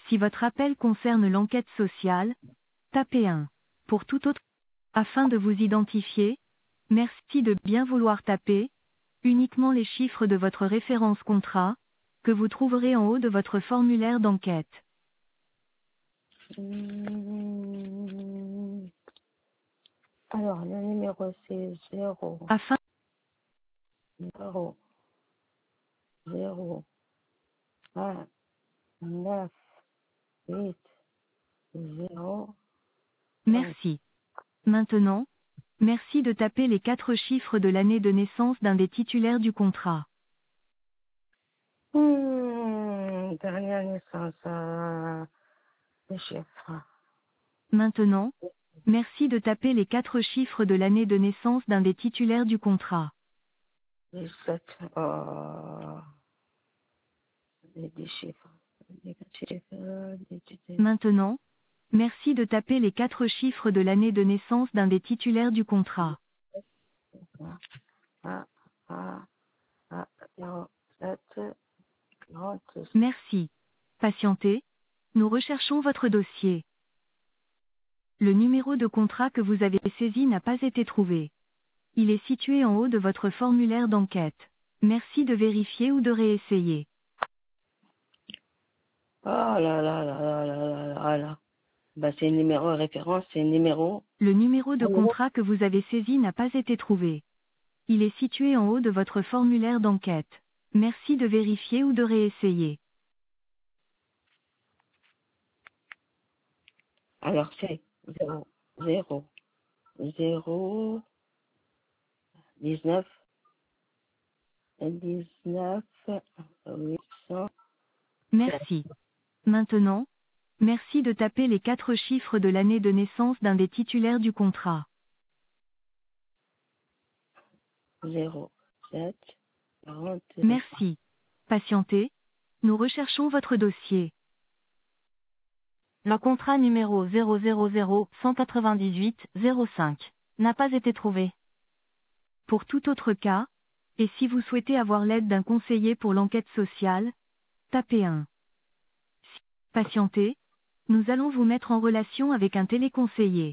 Si votre appel concerne l'enquête sociale, tapez 1. Pour tout autre, afin de vous identifier, merci de bien vouloir taper uniquement les chiffres de votre référence contrat, que vous trouverez en haut de votre formulaire d'enquête. Alors, le numéro, c'est 0, Afin 0, 0, 1, 9, 8, 0, 5. merci. Maintenant, merci de taper les 4 chiffres de l'année de naissance d'un des titulaires du contrat. Dernière naissance, le chiffre. Maintenant, merci de taper les 4 chiffres de l'année de naissance d'un des titulaires du contrat. 17, des chiffres. Des chiffres, des Maintenant, merci de taper les 4 chiffres de l'année de naissance d'un des titulaires du contrat. A, A, A, 07, 46. Merci. Patientez. Nous recherchons votre dossier. Le numéro de contrat que vous avez saisi n'a pas été trouvé. Il est situé en haut de votre formulaire d'enquête. Merci de vérifier ou de réessayer. Oh là là là là là là là là. Bah, c'est un numéro référence, c'est un numéro. Le numéro de contrat que vous avez saisi n'a pas été trouvé. Il est situé en haut de votre formulaire d'enquête. Merci de vérifier ou de réessayer. Alors, c'est 0, 0, 0, 19, 19, 800. Merci. Maintenant, merci de taper les 4 chiffres de l'année de naissance d'un des titulaires du contrat. 0, 7, 40. Merci. Patientez. Nous recherchons votre dossier. Le contrat numéro 000-198-05 n'a pas été trouvé. Pour tout autre cas, et si vous souhaitez avoir l'aide d'un conseiller pour l'enquête sociale, tapez 1. Patientez. Nous allons vous mettre en relation avec un téléconseiller.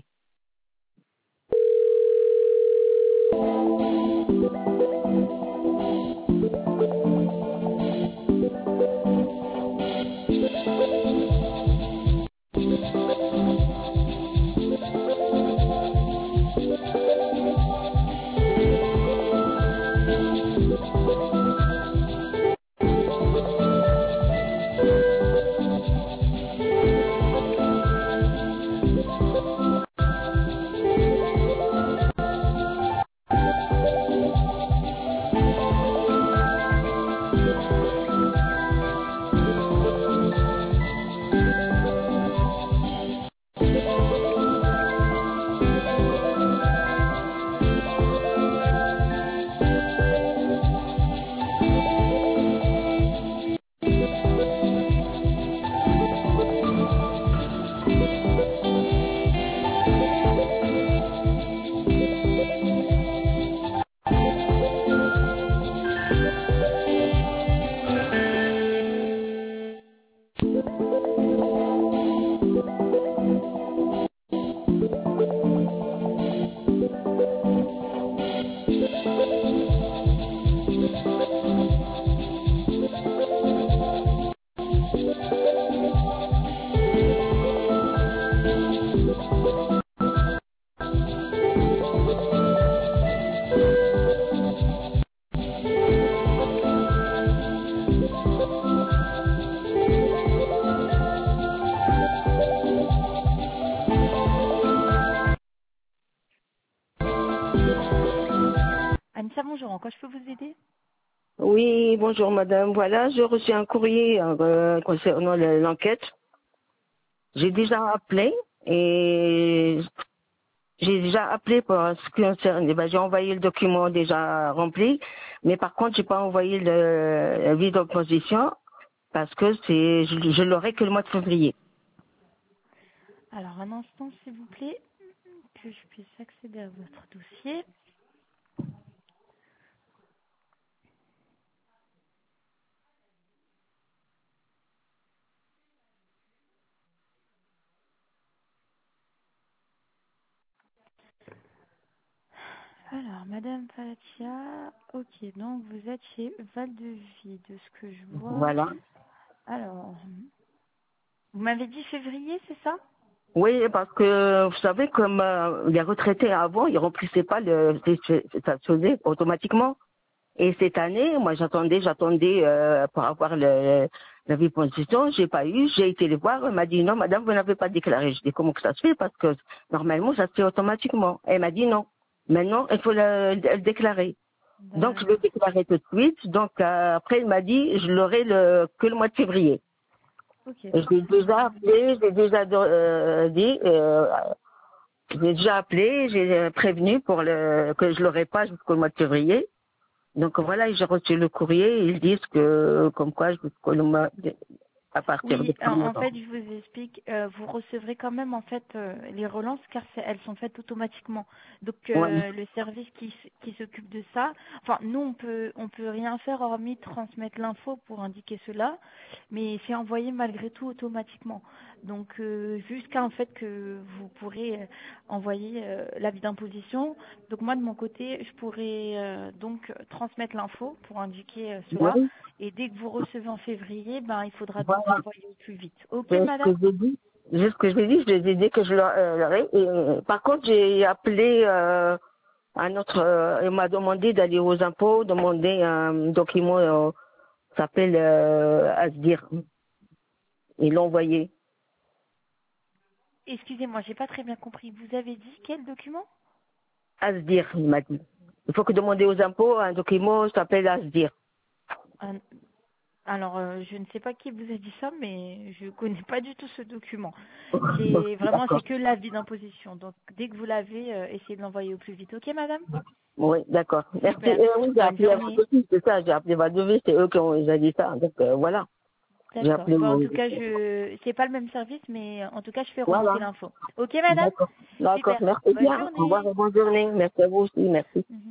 Anissa, bonjour. En quoi je peux vous aider? Oui, bonjour madame. Voilà, j'ai reçu un courrier concernant l'enquête. J'ai déjà appelé et j'ai déjà appelé pour ce qui concerne. Ben, j'ai envoyé le document déjà rempli, mais par contre, j'ai pas envoyé le vide d'opposition parce que je l'aurai que le mois de février. Alors, un instant, s'il vous plaît, que je puisse accéder à votre dossier. Alors, Madame Fatia, ok, donc vous êtes chez Val-de-Vie, de ce que je vois. Voilà. Alors, vous m'avez dit février, c'est ça? Oui, parce que vous savez, comme les retraités avant, ils remplissaient pas ça se faisait automatiquement. Et cette année, moi j'attendais pour avoir la vie position, j'ai pas eu, j'ai été les voir, elle m'a dit non madame, vous n'avez pas déclaré. Je dis comment que ça se fait, parce que normalement ça se fait automatiquement. Elle m'a dit non. Maintenant, il faut le déclarer. Donc je l'ai déclaré tout de suite. Donc après il m'a dit je l'aurai que le mois de février. Ok. J'ai déjà appelé, j'ai déjà appelé, j'ai prévenu que je l'aurai pas jusqu'au mois de février. Donc voilà, j'ai reçu le courrier, ils disent que, comme quoi, jusqu'au mois à partir de Oui, en 1er. fait, je vous explique, vous recevrez quand même en fait les relances car elles sont faites automatiquement. Donc Ouais. le service qui s'occupe de ça, enfin nous on peut rien faire hormis transmettre l'info pour indiquer cela, mais c'est envoyé malgré tout automatiquement. Donc jusqu'à en fait que vous pourrez envoyer l'avis d'imposition. Donc moi de mon côté, je pourrais donc transmettre l'info pour indiquer cela. Ouais. Et dès que vous recevez en février, ben il faudra donc Voilà. l'envoyer au plus vite. Ok, C'est ce que madame? j'ai dit. C'est ce que j'ai dit, je les ai dit que je l'aurai. Par contre, j'ai appelé un autre, il m'a demandé d'aller aux impôts, demander un document, s'appelle Asdir. Ils l'ont envoyé. Excusez-moi, j'ai pas très bien compris. Vous avez dit quel document? Asdir, il m'a dit. Il faut que demander aux impôts un document, s'appelle Asdir. Un- Alors, je ne sais pas qui vous a dit ça, mais je connais pas du tout ce document. C'est vraiment, D'accord. c'est que l'avis d'imposition. Donc, dès que vous l'avez, essayez de l'envoyer au plus vite. Ok, madame? Oui, d'accord. Merci. Super. Oui, j'ai Bonne appelé à journée. Vadevis, c'est ça, j'ai appelé Vadevis, c'est eux qui ont déjà dit ça. Donc voilà. J'ai D'accord. appelé Bon, en au... tout cas, c'est pas le même service, mais en tout cas, je fais remonter Voilà. l'info. Ok, madame? D'accord. D'accord. Super. Merci Bonne bien. Au revoir journée. et bonne journée. Merci à vous aussi. Merci. Mhm.